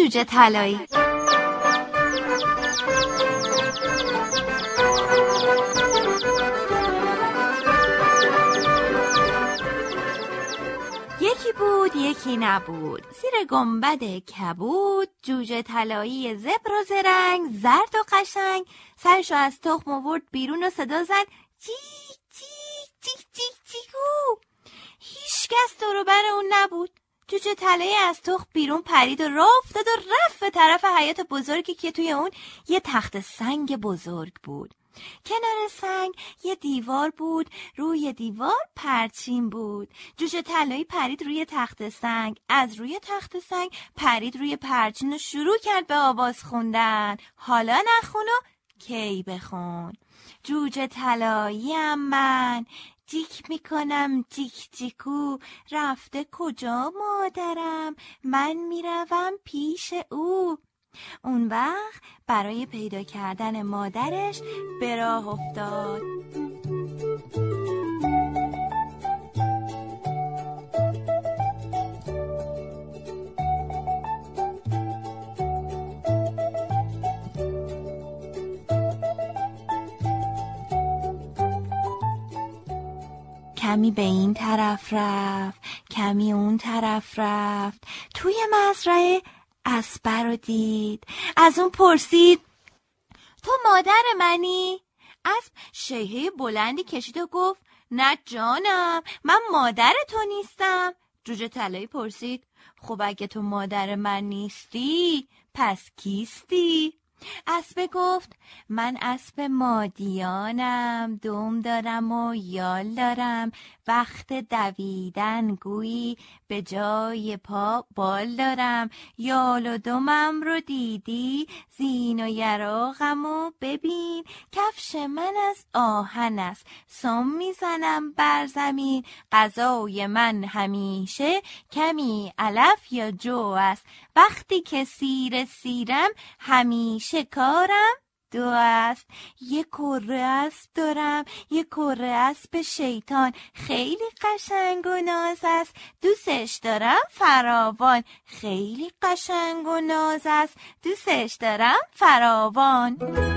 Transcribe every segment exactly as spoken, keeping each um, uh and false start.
جوجه طلایی. یکی بود یکی نبود، زیر گنبد کبود، جوجه طلایی زبر و زرنگ، زرد و قشنگ، سرشو از تخم آورد بیرون و صدا زد چیک چیک چیک چیک چیکو. هیچ کس دور و بر اون نبود. جوجه طلایی از تخم بیرون پرید و راه افتاد و رفت به طرف حیاط بزرگی که توی اون یه تخت سنگ بزرگ بود. کنار سنگ یه دیوار بود، روی دیوار پرچین بود. جوجه طلایی پرید روی تخت سنگ، از روی تخت سنگ پرید روی پرچین و شروع کرد به آواز خوندن. حالا نخون و کی بخون. جوجه طلاییم من، جیک میکنم جیک جیکو، رفته کجا مادرم، من میروم پیش او. اون وقت برای پیدا کردن مادرش به راه افتاد. کمی به این طرف رفت، کمی اون طرف رفت. توی مزرعه اسب رو دید. از اون پرسید تو مادر منی؟ اسب شیهه بلندی کشید و گفت نه جانم، من مادر تو نیستم. جوجه طلایی پرسید خب اگه تو مادر من نیستی پس کیستی؟ اسب گفت من اسب مادیانم، دم دارم و یال دارم، وقت دویدن گویی به جای پا بال دارم. یال و دمم رو دیدی، زین و یراقم و ببین، کفش من از آهن است، سم میزنم بر زمین. غذای من همیشه کمی علف یا جو است، وقتی که سیر سیرم همیشه کارم دو است. یک کره اسب دارم، یک کره اسب شیطان، خیلی قشنگ و ناز است، دوستش دارم فراوان. خیلی قشنگ و ناز است، دوستش دارم فراوان.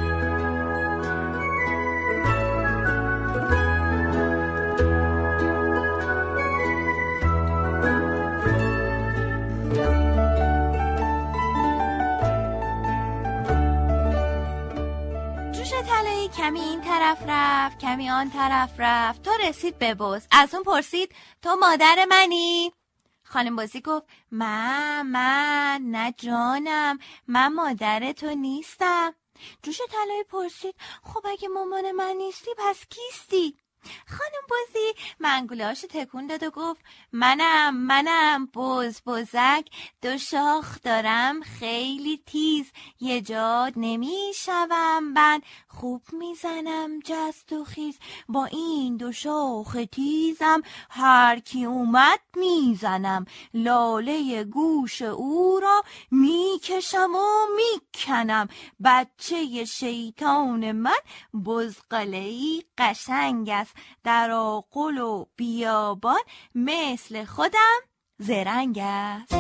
جوجه طلایی کمی این طرف رفت، کمی آن طرف رفت، تا رسید به بز. از اون پرسید تو مادر منی؟ خانم بزی گفت من من نه جانم، من مادر تو نیستم. جوجه طلایی پرسید خب اگه مامان من نیستی پس کیستی؟ خانم بزی منگوله‌اشو تکون داد و گفت منم منم بز بزک، دو شاخ دارم خیلی تیز، یه جا نمیشوم بند، خوب میزنم جست و خیز، با این دو شاخ تیزم هر کی اومد میزنم، لاله گوش او را میکشم و میکنم، بچه شیطان من بزغاله‌ای قشنگ است، در آغل و بیابان مثل خودم زرنگ است.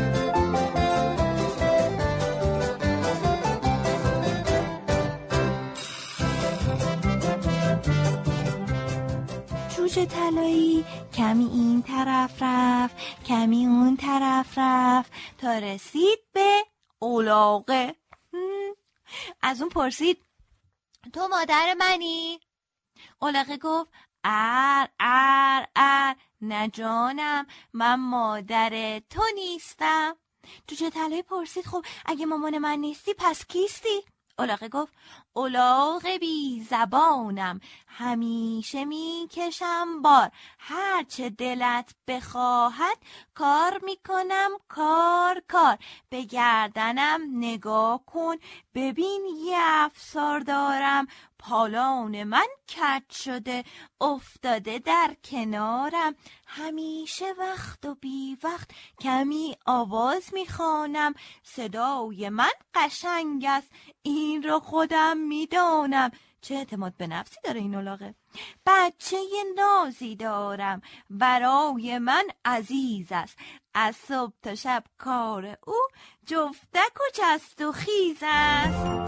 جوجه طلایی کمی این طرف رفت، کمی اون طرف رفت، تا رسید به الاغه. از اون پرسید تو مادر منی؟ الاغه گفت ار ار ار نه جانم، من مادر تو نیستم. جوجه طلایی پرسید خب اگه مامان من نیستی پس کیستی؟ الاغه گفت الاغ بی زبانم، همیشه میکشم بار، هرچه دلت بخواهد کار میکنم کار کار، به گردنم نگاه کن ببین یه افسار دارم، پالان من کج شده افتاده در کنارم، همیشه وقت و بی وقت کمی آواز میخوانم، صدای من قشنگ است این رو خودم میدانم، چه اعتماد به نفسی داره این الاغه. بچه نازی دارم برای من عزیز است، از صبح تا شب کار او جفتک و جست و خیز است.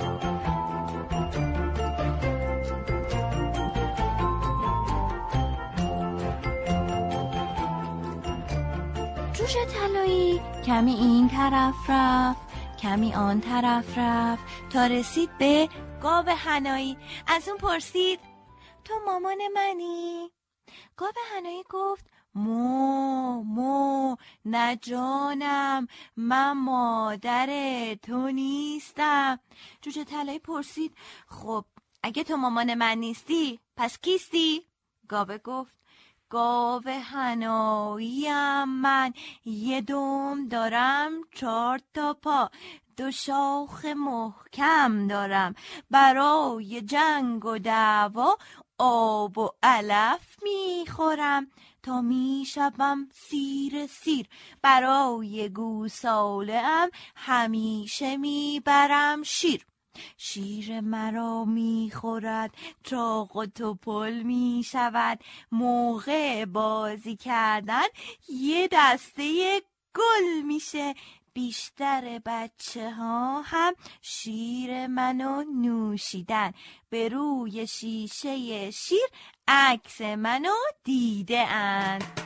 جوجه طلایی کمی این طرف رفت کمی آن طرف رفت تا رسید به گاو حنایی. از اون پرسید تو مامان منی؟ گاو حنایی گفت مو مو نه جانم، من مادر تو نیستم. جوجه طلایی پرسید خب اگه تو مامان من نیستی پس کیستی؟ گاوه گفت گاو حناییم من، یه دم دارم چهار تا پا، دو شاخ محکم دارم، برای جنگ و دعوا آب و علف میخورم، تا میشوم سیر سیر، برای گوساله ام همیشه میبرم شیر. شیر مرا میخورد، چاق و توپل میشود، موقع بازی کردن یه دسته گل میشه. بیشتر بچه ها هم شیر منو نوشیدن، به روی شیشه شیر عکس منو دیده اند.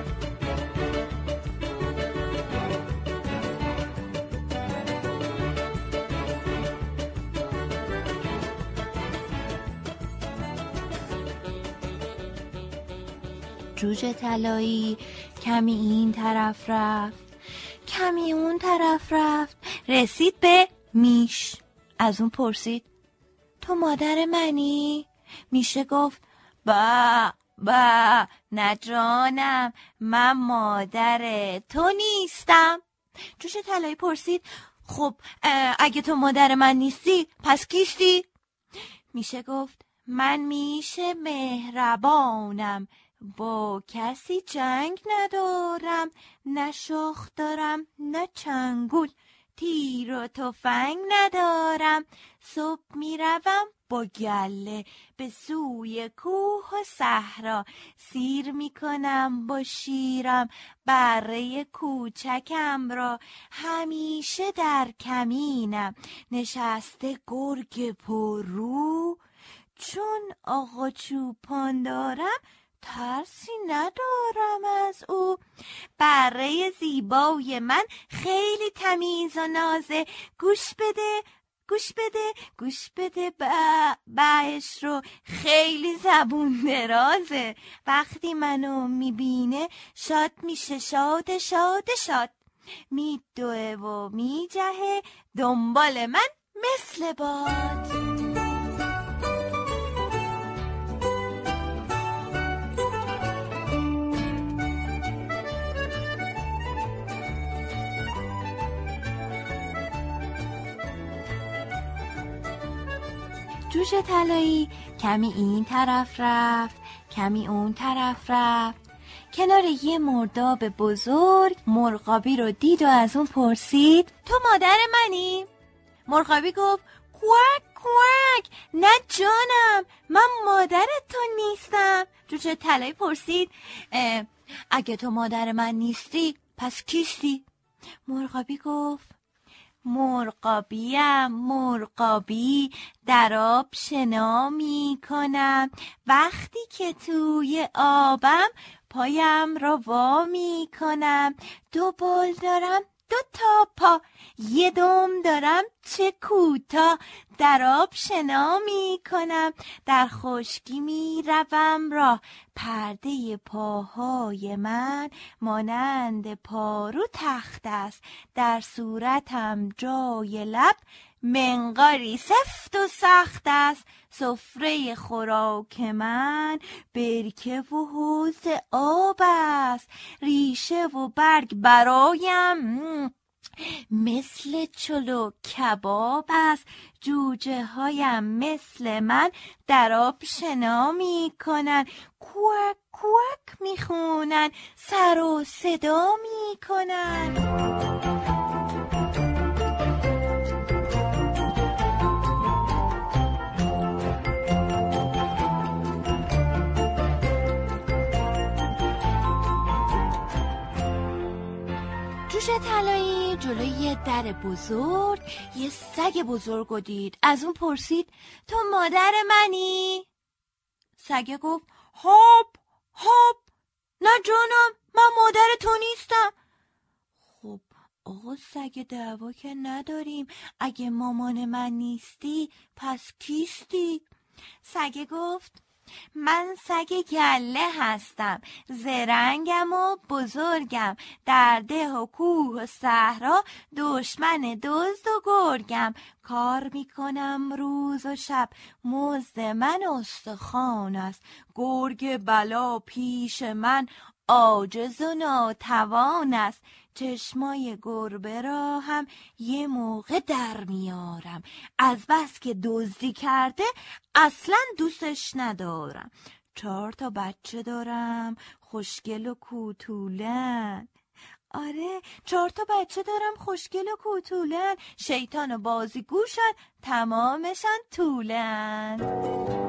جوجه طلایی کمی این طرف رفت کمی اون طرف رفت، رسید به میش. از اون پرسید تو مادر منی؟ میشه گفت با با نه جانم، من مادر تو نیستم. جوجه طلایی پرسید خب اگه تو مادر من نیستی پس کیستی؟ میشه گفت من میشه مهربانم، با کسی جنگ ندارم، نه شاخ دارم نه چنگول، تیر و تفنگ ندارم، صبح میروم با گله به سوی کوه و صحرا، سیر میکنم با شیرم بره کوچکم را، همیشه در کمینم نشسته گرگ پررو، چون آقا چوپان دارم ترسی ندارم از او. بره زیبای من خیلی تمیز و نازه، گوش بده گوش بده گوش بده با بهش رو، خیلی زبون درازه، وقتی منو میبینه شاد میشه، شاد شاد شاد، میدوه و میجهه دنبال من مثل باد. جوجه طلایی کمی این طرف رفت کمی اون طرف رفت، کنار یه مرداب بزرگ مرغابی رو دید و از اون پرسید تو مادر منی؟ مرغابی گفت کوک کوک نه جانم، من مادر تو نیستم. جوجه طلایی پرسید اگه تو مادر من نیستی پس کیستی؟ مرغابی گفت مرغابیم مرغابی، در آب شنا می کنم، وقتی که توی آبم پایم را وا می کنم، دو بال دارم دو تا پا، یه دم دارم چه کوتاه، در آب شنا می کنم، در خشکی می روم راه، پرده پاهای من مانند پارو تخت است، در صورتم جای لب منقاری سفت و سخت است، سفره خوراک من برکه و حوض آب است، ریشه و برگ برایم مثل چلو کباب است، جوجه هایم مثل من در آب شنا می کنن، کوک کوک می خونن، سر و صدا می کنن. جوجه طلایی جلوی یه در بزرگ یه سگ بزرگ دید. از اون پرسید تو مادر منی؟ سگ گفت هاپ هاپ، نه جانم، من مادر تو نیستم. خب آقا سگ دعوا که نداریم، اگه مامان من نیستی پس کیستی؟ سگ گفت من سگ گله هستم، زرنگم و بزرگم، در ده و کوه و صحرا دشمن دزد و گرگم، کار میکنم روز و شب، مزد من استخوان است، گرگ بلا پیش من عاجز و ناتوان است، چشمای گربه را هم یه موقع در میارم، از بس که دزدی کرده اصلا دوستش ندارم، چهار تا بچه دارم خوشگل و کوتولن. آره چهار تا بچه دارم خوشگل و کوتولن، شیطان و بازیگوشن تمامشن طولن.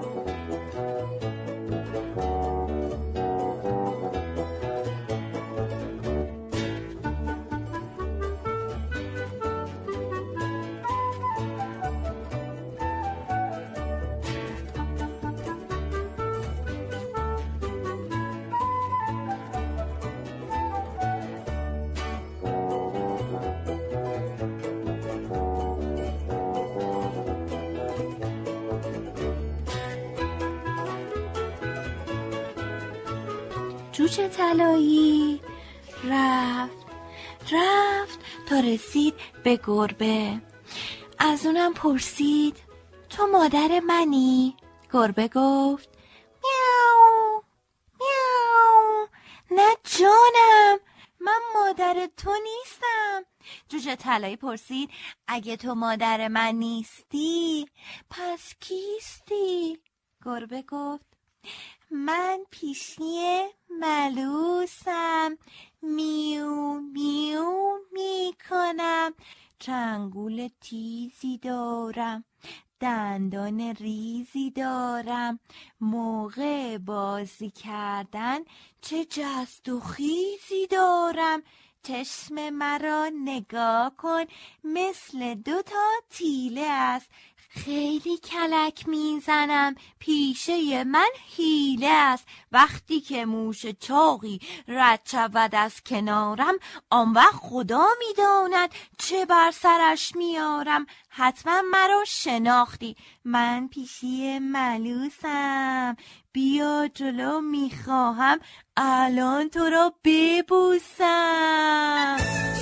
جوجه طلایی رفت رفت تا رسید به گربه. از اونم پرسید تو مادر منی؟ گربه گفت میاو میاو، نه جانم، من مادر تو نیستم. جوجه طلایی پرسید اگه تو مادر من نیستی پس کیستی؟ گربه گفت من پیشنی ملوسم، میو میو میکنم، چنگول تیزی دارم، دندان ریزی دارم، موقع بازی کردن چه جست و خیزی دارم، چشم مرا نگاه کن مثل دو تا تیله است، خیلی کلک میزنم، پیشه من حیله است، وقتی که موش چاقی رد شود از کنارم، آن وقت خدا میداند چه بر سرش میارم، حتما مرا شناختی، من پیشی ملوسم، بیا جلو میخواهم الان تو را ببوسم.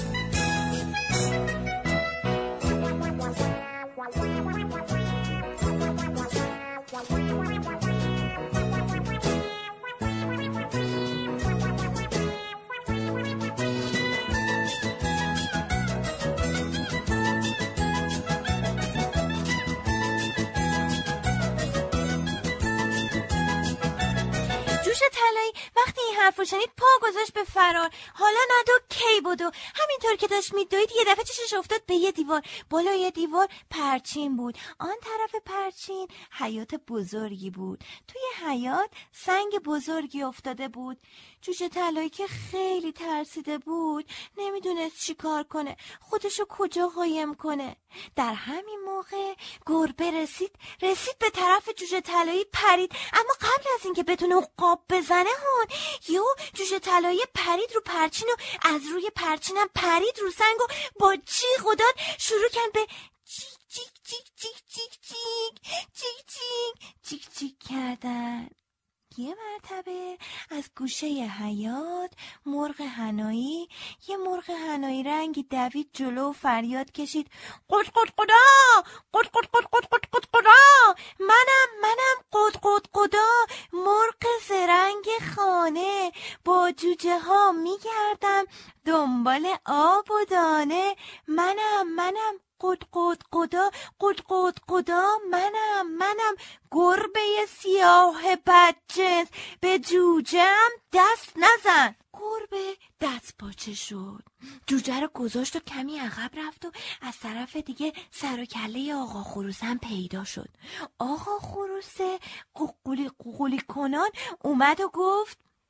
جوجه طلایی وقتی این حرف رو شنید پا گذاشت به فرار. حالا ندو کی بدو، همینطور که داشت میدوید یه دفعه چشش افتاد به یه دیوار. بالای دیوار پرچین بود، آن طرف پرچین حیاط بزرگی بود. توی حیاط سنگ بزرگی افتاده بود. جوجه طلایی که خیلی ترسیده بود نمیدونست چی کار کنه، خودشو کجا قایم کنه. در همین موقع گربه رسید رسید به طرف جوجه طلایی پرید، اما قبل از اینکه بتونه قاب بزنه هون یو جوجه طلایی پرید رو پرچین و از روی پرچینم پرید رو سنگ و با جیغ و داد شروع کرد به جیک جیک جیک جیک جیک جیک جیک جیک جیک جیک کردن. یه مرتبه از گوشه حیاط مرغ حنایی یه مرغ حنایی رنگی دوید جلو و فریاد کشید قد قد قدا قد قد قد قد قد قد قدا، منم منم قد قد قدا، مرغ زرنگ خانه، با جوجه ها میگردم دنبال آب و دانه، منم منم قد قد قدا قد قد قدا، منم منم گربه سیاه بدجنس، به جوجه‌ام دست نزن. گربه دست پاچه شد، جوجه رو گذاشت و کمی عقب رفت و از طرف دیگه سر و کله آقا خروس هم پیدا شد. آقا خروس قوقولی قوقولی کنان اومد و گفت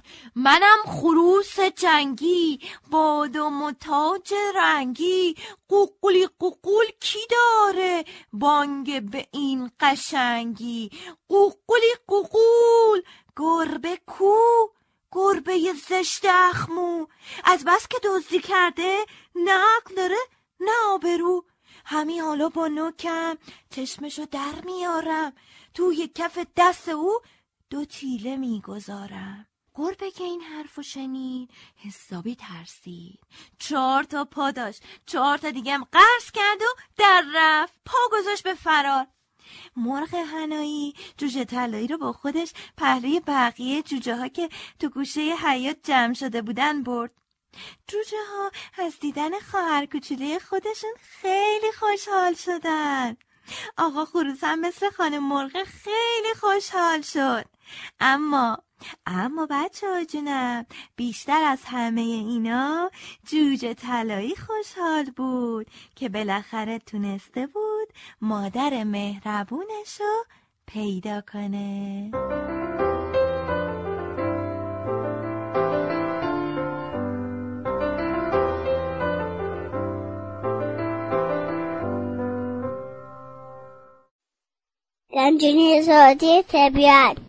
منم خروس جنگی، بادم و تاج رنگی، قوقولی قوقول کی داره بانگ به این قشنگی؟ قوقولی قوقول گربه کو؟ گربه زشت اخمو، از بس که دزدی کرده نه عقل داره نه آبرو. همین حالا با نوکم چشمشو در میارم، توی کف دست او دو تیله میگذارم. گربه که این حرفو شنید حسابی ترسید، چهار تا پا داشت، چهار تا دیگه هم قرص کرد و در رفت، پا گذاشت به فرار. مرغ حنایی جوجه طلایی رو با خودش پهلوی بقیه جوجه ها که تو گوشه حیاط جمع شده بودن برد. جوجه ها از دیدن خواهر کوچولوی خودشون خیلی خوشحال شدن. آقا خروس هم مثل خانم مرغ خیلی خوشحال شد. اما اما بچه ها جونم، بیشتر از همه اینا جوجه طلایی خوشحال بود که بالاخره تونسته بود مادر مهربونشو پیدا کنه. گنجینه زادی طبیعت.